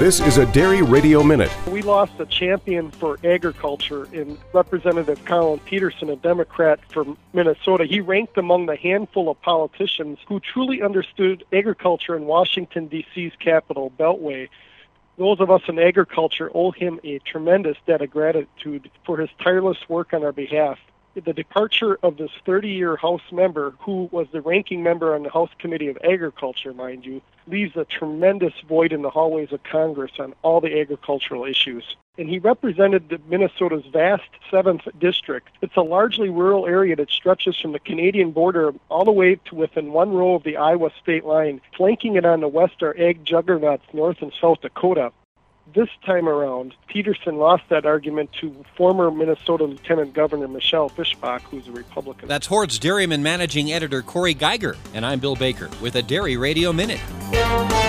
This is a Dairy Radio Minute. We lost a champion for agriculture in Representative Colin Peterson, a Democrat from Minnesota. He ranked among the handful of politicians who truly understood agriculture in Washington, D.C.'s capital beltway. Those of us in agriculture owe him a tremendous debt of gratitude for his tireless work on our behalf. The departure of this 30-year House member, who was the ranking member on the House Committee of Agriculture, mind you, leaves a tremendous void in the hallways of Congress on all the agricultural issues. And he represented Minnesota's vast 7th district. It's a largely rural area that stretches from the Canadian border all the way to within one row of the Iowa state line. Flanking it on the west are ag juggernauts North and South Dakota. This time around, Peterson lost that argument to former Minnesota Lieutenant Governor Michelle Fischbach, who's a Republican. That's Hort's Dairyman Managing Editor Corey Geiger, and I'm Bill Baker with a Dairy Radio Minute.